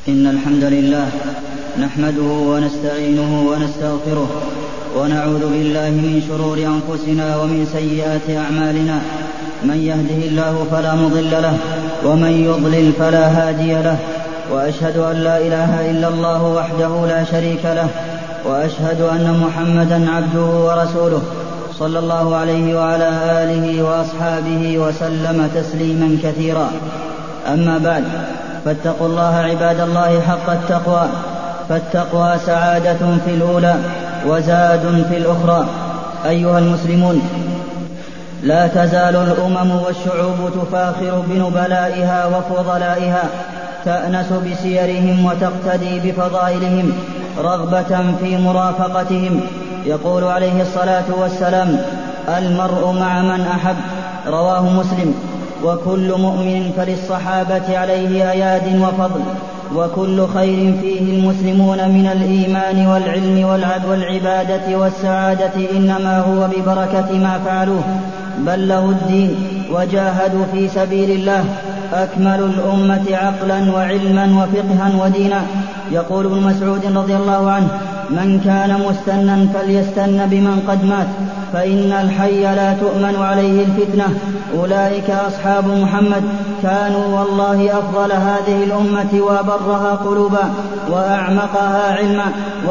إن الحمد لله نحمده ونستعينه ونستغفره ونعوذ بالله من شرور أنفسنا ومن سيئات أعمالنا. من يهده الله فلا مضل له ومن يضلل فلا هادي له، وأشهد أن لا إله إلا الله وحده لا شريك له، وأشهد أن محمدا عبده ورسوله صلى الله عليه وعلى آله وأصحابه وسلم تسليما كثيرا. أما بعد، فاتقوا الله عباد الله حق التقوى، فالتقوى سعادة في الأولى وزاد في الأخرى. أيها المسلمون، لا تزال الأمم والشعوب تفاخر بنبلائها وفضلائها، تأنس بسيرهم وتقتدي بفضائلهم رغبة في مرافقتهم. يقول عليه الصلاة والسلام: المرء مع من أحب، رواه مسلم. وكل مؤمن فللصحابة عليه أياد وفضل، وكل خير فيه المسلمون من الإيمان والعلم والعبادة والسعادة إنما هو ببركة ما فعلوه، بلغوا الدين وجاهدوا في سبيل الله، أكمل الأمة عقلا وعلما وفقها ودينا. يقول ابن مسعود رضي الله عنه: من كان مستنا فليستن بمن قد مات، فإن الحي لا تؤمن عليه الفتنة. أولئك أصحاب محمد، كانوا والله أفضل هذه الأمة وأبرها قلوبا وأعمقها علما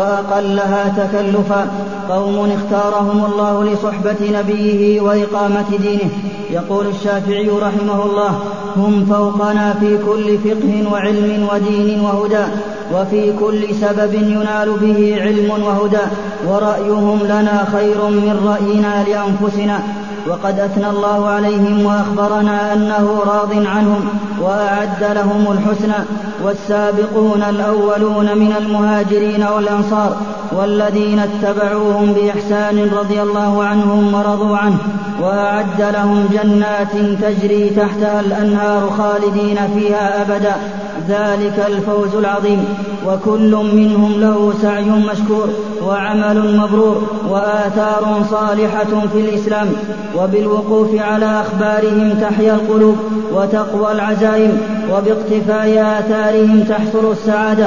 وأقلها تكلفا، قوم اختارهم الله لصحبة نبيه وإقامة دينه. يقول الشافعي رحمه الله: هم فوقنا في كل فقه وعلم ودين وهدى، وفي كل سبب ينال به علم وهدى، ورأيهم لنا خير من رأينا لأنفسنا. وقد أثنى الله عليهم وأخبرنا أنه راض عنهم وأعد لهم الحسنى. والسابقون الأولون من المهاجرين والأنصار والذين اتبعوهم بإحسان رضي الله عنهم ورضوا عنه، وأعد لهم جنات تجري تحتها الأنهار خالدين فيها أبدا، ذلك الفوز العظيم. وكل منهم له سعي مشكور وعمل مبرور وآثار صالحة في الإسلام. وبالوقوف على أخبارهم تحيا القلوب وتقوى العزائم، وباقتفاء آثارهم تحصل السعادة،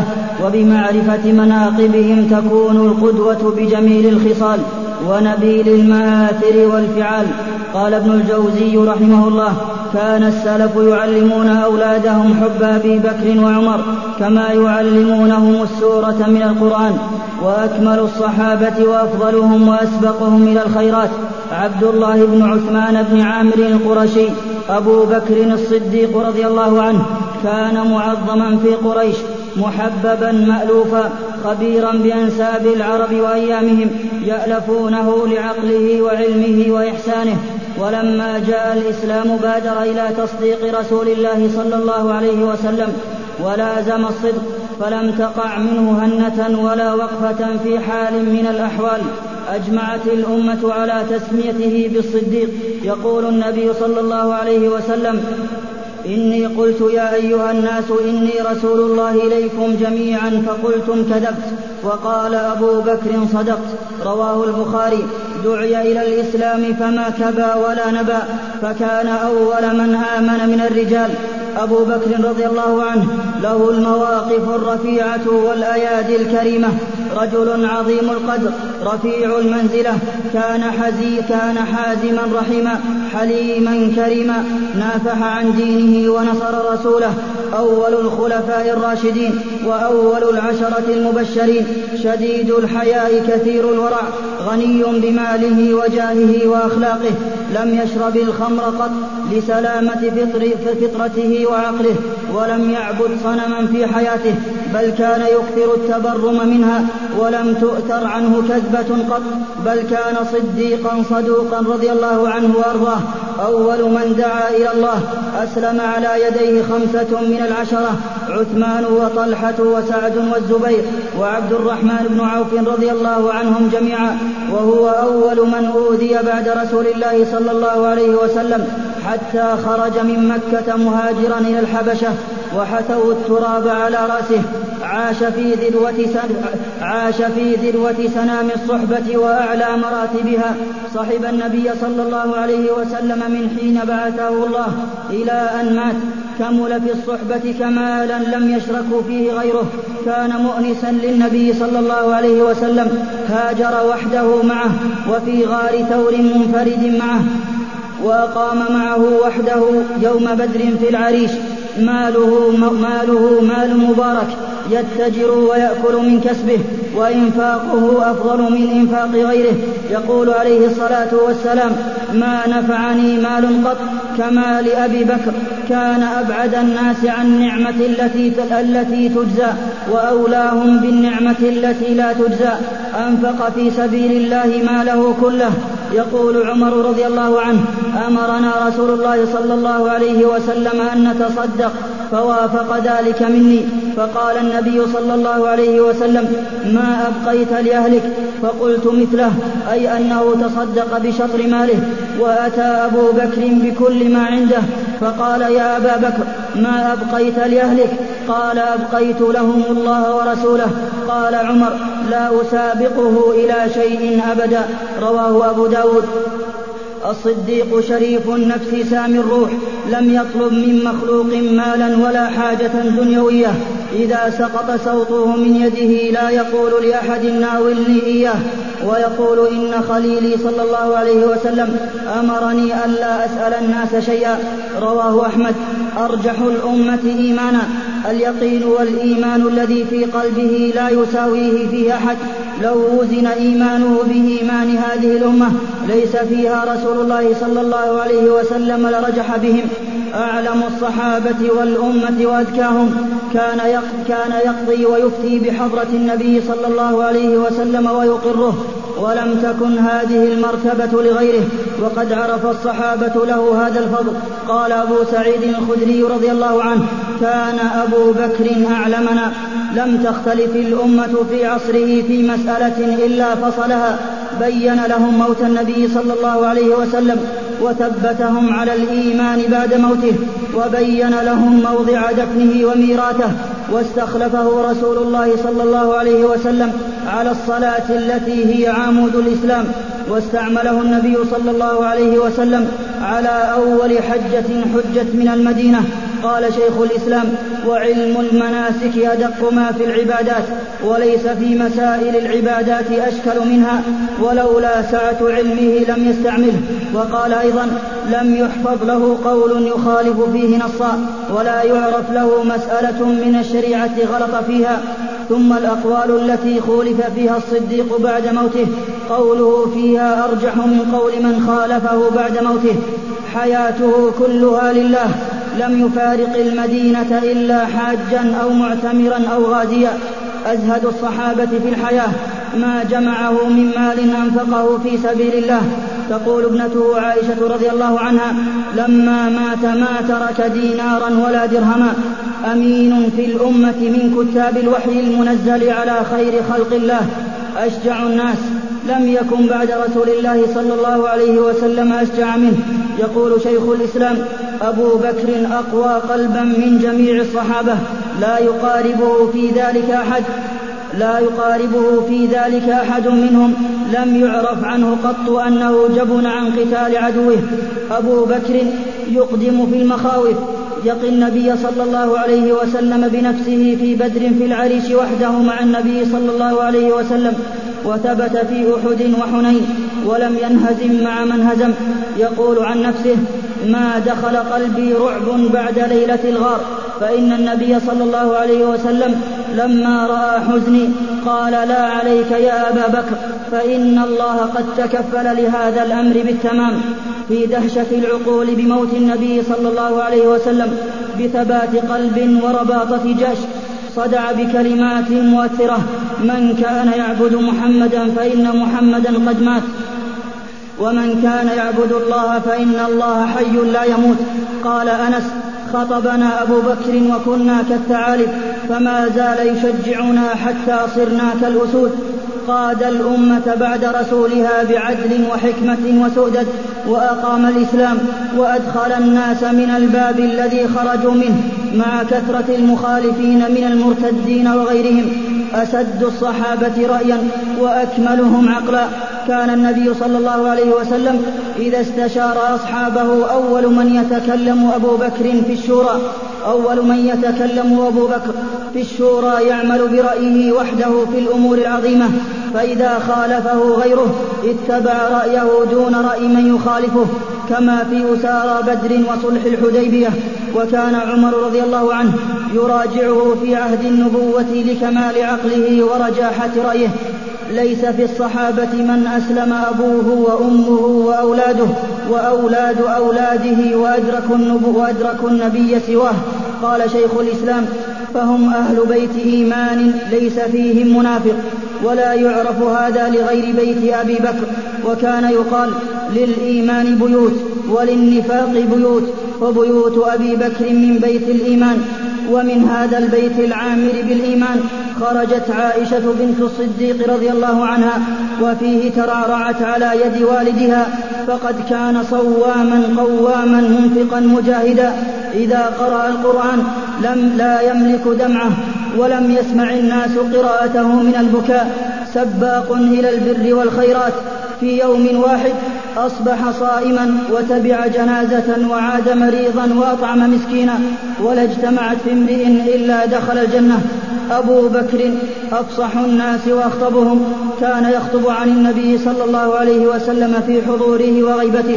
وبمعرفة مناقبهم تكون القدوة بجميل الخصال ونبيل المآثر والفعال. قال ابن الجوزي رحمه الله: كان السلف يعلمون أولادهم حب أبي بكر وعمر كما يعلمونهم السورة من القرآن. وأكمل الصحابة وأفضلهم وأسبقهم إلى الخيرات عبد الله بن عثمان بن عامر القرشي أبو بكر الصديق رضي الله عنه، كان معظما في قريش، محببا مألوفا، خبيرا بأنساب العرب وأيامهم، يألفونه لعقله وعلمه وإحسانه. ولما جاء الإسلام بادر إلى تصديق رسول الله صلى الله عليه وسلم ولازم الصدق، فلم تقع منه هنة ولا وقفة في حال من الأحوال. أجمعت الأمة على تسميته بالصديق. يقول النبي صلى الله عليه وسلم: إني قلت يا أيها الناس إني رسول الله إليكم جميعا فقلتم كذبت، وقال أبو بكر صدقت، رواه البخاري. دعي إلى الإسلام فما كبى ولا نبى، فكان أول من آمن من الرجال. أبو بكر رضي الله عنه له المواقف الرفيعة والأيادي الكريمة، رجل عظيم القدر رفيع المنزلة، كان حازما رحيما حليما كريما، نافح عن دينه ونصر رسوله، أول الخلفاء الراشدين وأول العشرة المبشرين، شديد الحياء كثير الورع، غني بماله وجاهه وأخلاقه، لم يشرب الخمر قط لسلامة فطرته وعقله، ولم يعبد صنما في حياته، بل كان يكثر التبرم منها، ولم تؤثر عنه كذبة قط، بل كان صديقا صدوقا رضي الله عنه وأرضاه. أول من دعا إلى الله أسلم على يديه 5 من العشرة: عثمان وطلحة وسعد والزبير وعبد الرحمن بن عوف رضي الله عنهم جميعا. وهو أول من أوذي بعد رسول الله صلى الله عليه وسلم حتى خرج من مكة مهاجرا إلى الحبشة، وحثوا التراب على رأسه. عاش في ذروة سنام الصحبة وأعلى مراتبها. صحب النبي صلى الله عليه وسلم من حين بعثه الله إلى أن مات. كمل في الصحبة كمالا لم يشرك فيه غيره. كان مؤنسا للنبي صلى الله عليه وسلم. هاجر وحده معه وفي غار ثور منفرد معه، وأقام معه وحده يوم بدر في العريش. ماله مال مبارك يتجر ويأكل من كسبه، وإنفاقه أفضل من إنفاق غيره. يقول عليه الصلاة والسلام: ما نفعني مال قط كمال أبي بكر. كان أبعد الناس عن النعمة التي تجزى، وأولاهم بالنعمة التي لا تجزى. أنفق في سبيل الله ماله كله. يقول عمر رضي الله عنه: أمرنا رسول الله صلى الله عليه وسلم أن نتصدق فوافق ذلك مني. فقال النبي صلى الله عليه وسلم: ما أبقيت لأهلك؟ فقلت مثله، أي أنه تصدق بشطر ماله. وأتى أبو بكر بكل ما عنده فقال: يا أبا بكر، ما أبقيت لأهلك؟ قال: أبقيت لهم الله ورسوله. قال عمر: لا أسابقه إلى شيء أبدا. رواه أبو داود. الصديق شريف النفس سامي الروح، لم يطلب من مخلوق مالا ولا حاجة دنيوية. إذا سقط سوطه من يده لا يقول لأحد ناولني إياه، ويقول: إن خليلي صلى الله عليه وسلم أمرني ألا أسأل الناس شيئا. رواه أحمد. أرجح الأمة إيمانا اليقين والإيمان الذي في قلبه لا يساويه فيه أحد. لو وزن إيمانه بإيمان هذه الأمة ليس فيها رسول الله صلى الله عليه وسلم لرجح بهم. أعلم الصحابة والأمة وأذكاهم كان يقضي ويفتي بحضرة النبي صلى الله عليه وسلم ويقره، ولم تكن هذه المرتبة لغيره، وقد عرف الصحابة له هذا الفضل. قال أبو سعيد الخدري رضي الله عنه: كان أبو بكر أعلمنا. لم تختلف الأمة في عصره في مسألة إلا فصلها. بين لهم موت النبي صلى الله عليه وسلم وثبتهم على الإيمان بعد موته، وبين لهم موضع دفنه وميراثه، واستخلفه رسول الله صلى الله عليه وسلم على الصلاة التي هي عمود الإسلام، واستعمله النبي صلى الله عليه وسلم على أول حجة حجت من المدينة. قال شيخ الإسلام: وعلم المناسك أدق ما في العبادات، وليس في مسائل العبادات أشكل منها، ولولا سعة علمه لم يستعمله. وقال أيضا: لم يحفظ له قول يخالف فيه نصا، ولا يعرف له مسألة من الشريعة غلط فيها. ثم الأقوال التي خولف فيها الصديق بعد موته قوله فيها أرجح من قول من خالفه بعد موته. حياته كلها لله، لم يفارق المدينة إلا حاجا أو معتمرا أو غازيا. أزهد الصحابة في الحياة، ما جمعه من مال أنفقه في سبيل الله. تقول ابنته عائشة رضي الله عنها: لما مات ما ترك دينارا ولا درهما. أمين في الأمة من كتاب الوحي المنزل على خير خلق الله، أشجع الناس، لم يكن بعد رسول الله صلى الله عليه وسلم أشجع منه. يقول شيخ الإسلام: أبو بكر أقوى قلبا من جميع الصحابة، لا يقاربه في ذلك أحد منهم. لم يعرف عنه قط أنه جبن عن قتال عدوه. أبو بكر يقدم في المخاوف، يقي النبي صلى الله عليه وسلم بنفسه في بدر في العريش وحده مع النبي صلى الله عليه وسلم، وثبت في أحد وحنين، ولم ينهزم مع من هزم. يقول عن نفسه: ما دخل قلبي رعب بعد ليلة الغار. فإن النبي صلى الله عليه وسلم لما رأى حزني قال: لا عليك يا أبا بكر، فإن الله قد تكفل لهذا الأمر بالتمام. في دهشة العقول بموت النبي صلى الله عليه وسلم بثبات قلب ورباطة جأش صدع بكلمات مؤثرة: من كان يعبد محمدا فإن محمدا قد مات، ومن كان يعبد الله فإن الله حي لا يموت. قال أنس: خطبنا أبو بكر وكنا كالثعالب، فما زال يشجعنا حتى صرنا كالأسود. قاد الأمة بعد رسولها بعدل وحكمة وسؤدد، وأقام الإسلام وأدخل الناس من الباب الذي خرجوا منه مع كثرة المخالفين من المرتدين وغيرهم. أسد الصحابة رأيا وأكملهم عقلا. كان النبي صلى الله عليه وسلم إذا استشار أصحابه أول من يتكلم أبو بكر في الشورى يعمل برأيه وحده في الأمور العظيمة، فإذا خالفه غيره اتبع رأيه دون رأي من يخالفه، كما في أسارى بدر وصلح الحديبية. وكان عمر رضي الله عنه يراجعه في عهد النبوة لكمال عقله ورجاحة رأيه. ليس في الصحابة من أسلم أبوه وأمه وأولاده وأولاد أولاده وأدركوا النبي سواه. قال شيخ الإسلام: فهم أهل بيت إيمان ليس فيهم منافق، ولا يعرف هذا لغير بيت أبي بكر. وكان يقال: للإيمان بيوت وللنفاق بيوت، وبيوت أبي بكر من بيت الإيمان. ومن هذا البيت العامر بالإيمان خرجت عائشة بنت الصديق رضي الله عنها، وفيه ترعرعت على يد والدها، فقد كان صواما قواما منفقا مجاهدا، إذا قرأ القرآن لا يملك دمعه، ولم يسمع الناس قراءته من البكاء، سباق إلى البر والخيرات. في يوم واحد أصبح صائما وتبع جنازة وعاد مريضا وأطعم مسكينا، ولا اجتمعت في امرئ إلا دخل الجنة. أبو بكر أفصح الناس وأخطبهم، كان يخطب عن النبي صلى الله عليه وسلم في حضوره وغيبته،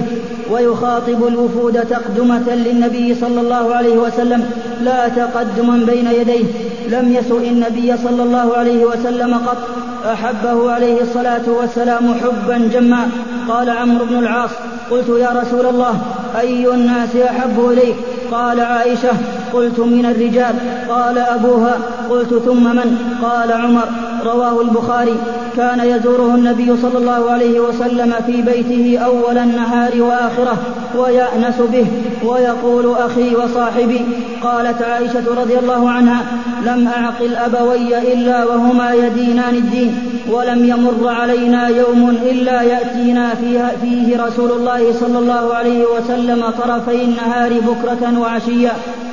ويخاطب الوفود تقدمة للنبي صلى الله عليه وسلم لا تقدما بين يديه. لم يسؤ النبي صلى الله عليه وسلم قط، أحبه عليه الصلاة والسلام حبا جما. قال عمرو بن العاص: قلت يا رسول الله أي الناس أحب إليك؟ قال عائشة. قلت من الرجال. قال أبوها. قلت ثم من؟ قال عمر. رواه البخاري. كان يزوره النبي صلى الله عليه وسلم في بيته أول النهار وآخره ويأنس به ويقول: أخي وصاحبي. قالت عائشة رضي الله عنها: لم أعقل أبوي إلا وهما يدينان الدين، ولم يمر علينا يوم إلا يأتينا فيه رسول الله صلى الله عليه وسلم طرفي النهار بكرة وعشيا،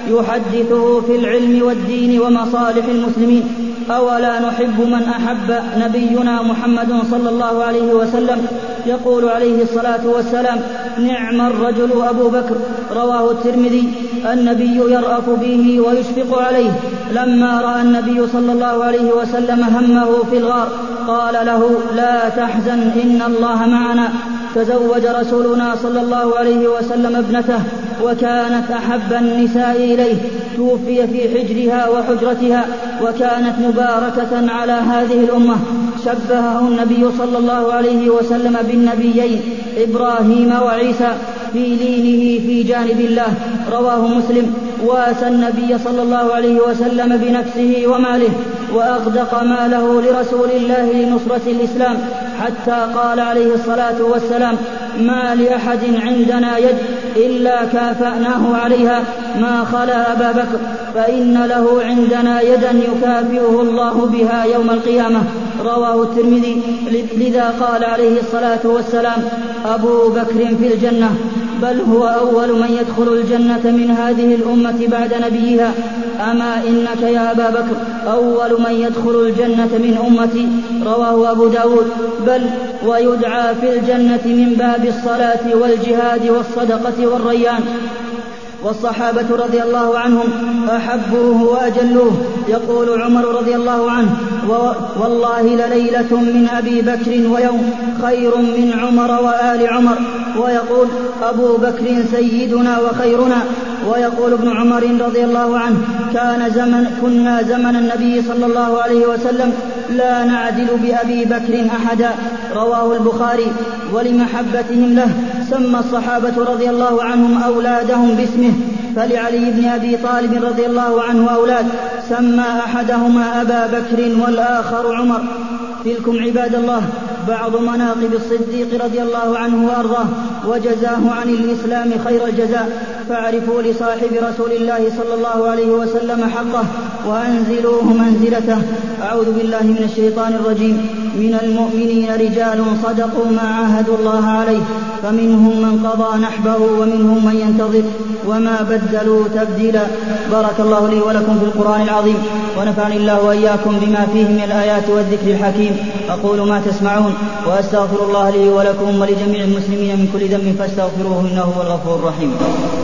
يحدثه في العلم والدين ومصالح المسلمين. أولا نحب من أحب نبينا محمد صلى الله عليه وسلم. يقول عليه الصلاة والسلام: نعم الرجل أبو بكر. رواه الترمذي. النبي يرأف به ويشفق عليه. لما رأى النبي صلى الله عليه وسلم همه في الغار قال له: لا تحزن إن الله معنا. تزوج رسولنا صلى الله عليه وسلم ابنته، وكانت أحب النساء إليه، توفي في حجرها وحجرتها، وكانت مباركة على هذه الأمة. شبهه النبي صلى الله عليه وسلم بالنبيين إبراهيم وعيسى في لينه في جانب الله. رواه مسلم. واسى النبي صلى الله عليه وسلم بنفسه وماله، وأغدق ماله لرسول الله لنصرة الإسلام، حتى قال عليه الصلاة والسلام: ما لأحد عندنا يد إلا كافأناه عليها ما خلا أبا بكر، فإن له عندنا يدا يكافئه الله بها يوم القيامة. رواه الترمذي. لذا قال عليه الصلاة والسلام: أبو بكر في الجنة، بل هو أول من يدخل الجنة من هذه الأمة بعد نبيها. أما إنك يا أبا بكر أول من يدخل الجنة من أمتي. رواه أبو داود. بل ويدعى في الجنة من باب الصلاة والجهاد والصدقة والريان. والصحابة رضي الله عنهم أحبوه وأجلوه. يقول عمر رضي الله عنه: والله لليلة من أبي بكر ويوم خير من عمر وآل عمر. ويقول أبو بكر سيدنا وخيرنا. ويقول ابن عمر رضي الله عنه: كنا زمن النبي صلى الله عليه وسلم لا نعدل بأبي بكر أحدا. رواه البخاري. ولمحبتهم له سمى الصحابة رضي الله عنهم أولادهم باسمه، فلعلي بن أبي طالب رضي الله عنه أولاد، سمى أحدهما أبا بكر والآخر عمر. تلكم عباد الله بعض مناقب الصديق رضي الله عنه وأرضاه، وجزاه عن الإسلام خير الجزاء. فاعرفوا لصاحب رسول الله صلى الله عليه وسلم حقه وأنزلوه منزلته. أعوذ بالله من الشيطان الرجيم. من المؤمنين رجال صدقوا ما عاهدوا الله عليه فمنهم من قضى نحبه ومنهم من ينتظر وما بدلوا تبديلا. بارك الله لي ولكم في القرآن العظيم ونفعني الله وإياكم بما فيه من الآيات والذكر الحكيم. أقول ما تسمعون وأستغفر الله لي ولكم ولجميع المسلمين من كل ذنب فاستغفروه إنه هو الغفور الرحيم.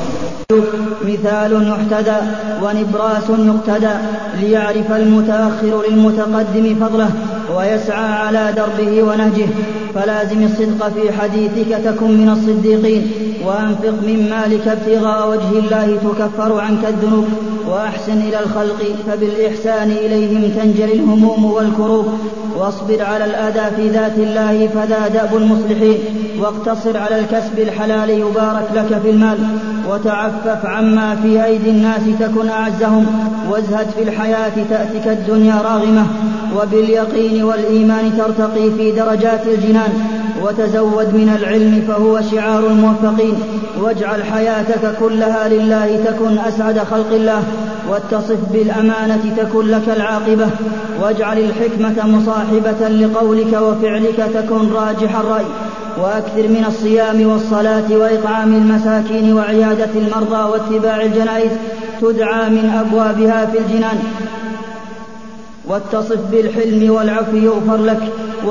مثال يحتذى ونبراس يقتدى ليعرف المتأخر للمتقدم فضله ويسعى على دربه ونهجه. فلازم الصدق في حديثك تكن من الصديقين وأنفق من مالك ابتغاء وجه الله تكفر عنك الذنوب. وأحسن إلى الخلق فبالإحسان إليهم تنجلي الهموم والكروب. واصبر على الأذى في ذات الله فذا دأب المصلحين. واقتصر على الكسب الحلال يبارك لك في المال. وتعفف عما في أيدي الناس تكن أعزهم. وازهد في الحياة تأتك الدنيا راغمة. وباليقين والإيمان ترتقي في درجات الجنان. وتزود من العلم فهو شعار الموفقين. واجعل حياتك كلها لله تكن أسعد خلق الله. واتصف بالأمانة تكن لك العاقبة. واجعل الحكمة مصاحبة لقولك وفعلك تكن راجح الرأي. وأكثر من الصيام والصلاة وإطعام المساكين وعيادة المرضى واتباع الجنائز تدعى من أبوابها في الجنان. واتصف بالحلم والعفو يغفر لك.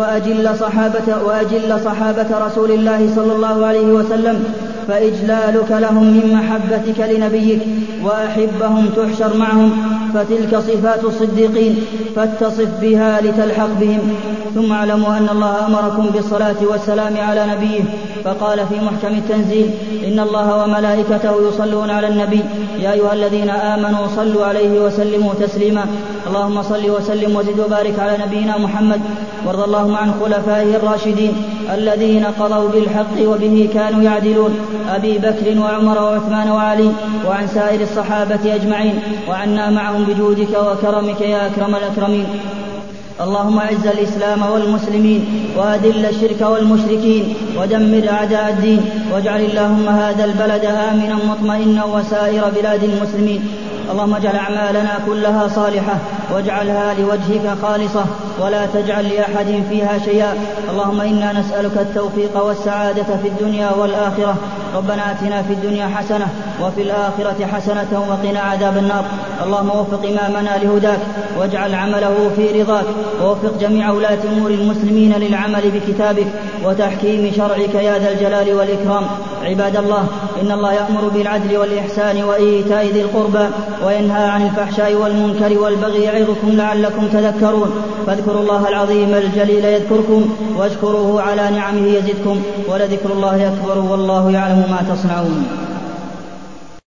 وأجل صحابة رسول الله صلى الله عليه وسلم فإجلالك لهم من محبتك لنبيك. وأحبهم تحشر معهم فتلك صفات الصديقين فاتصف بها لتلحق بهم. ثم اعلموا أن الله أمركم بالصلاة والسلام على نبيه فقال في محكم التنزيل إن الله وملائكته يصلون على النبي يا أيها الذين آمنوا صلوا عليه وسلموا تسليما. اللهم صل وسلم وزد وبارك على نبينا محمد. وارض اللهم عن خلفائه الراشدين الذين قضوا بالحق وبه كانوا يعدلون أبي بكر وعمر وعثمان وعلي وعن سائر الصحابة أجمعين وعنا معهم بجودك وكرمك يا أكرم الأكرمين. اللهم أعز الإسلام والمسلمين وأذل الشرك والمشركين ودمر أعداء الدين. واجعل اللهم هذا البلد آمنا مطمئنا وسائر بلاد المسلمين. اللهم اجعل أعمالنا كلها صالحة واجعلها لوجهك خالصة ولا تجعل لأحد فيها شيئا. اللهم إنا نسألك التوفيق والسعادة في الدنيا والآخرة. ربنا آتنا في الدنيا حسنة وفي الآخرة حسنة وقنا عذاب النار. اللهم وفق إمامنا لهداك واجعل عمله في رضاك. ووفق جميع ولاة أمور المسلمين للعمل بكتابك وتحكيم شرعك يا ذا الجلال والإكرام. عباد الله إن الله يأمر بالعدل والإحسان وإيتاء ذي القربى وينهى عن الفحشاء والمنكر والبغي يعظكم لعلكم تذكرون. فاذكروا الله العظيم الجليل يذكركم واشكروه على نعمه يزدكم ولذكر الله أكبر والله يعلم ما تصنعون.